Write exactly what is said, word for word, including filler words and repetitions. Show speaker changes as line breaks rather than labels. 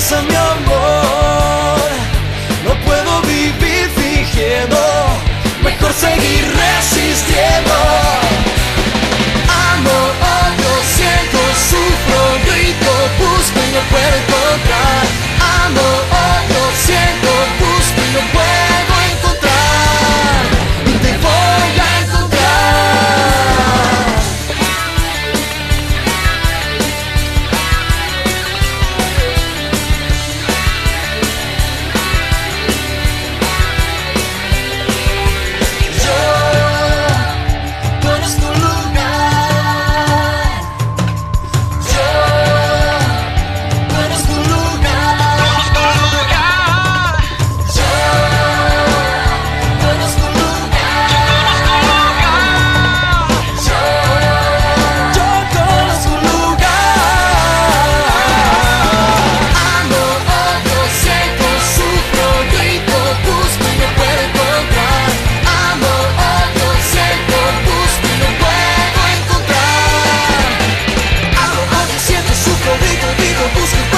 pasa, mi amor? No puedo vivir fingiendo, mejor seguir resistiendo. Amo, odio, siento, sufro, grito, busco y no puedo encontrar. Amo, odio, siento, busco y no puedo encontrar. Y te voy a encontrar. Busco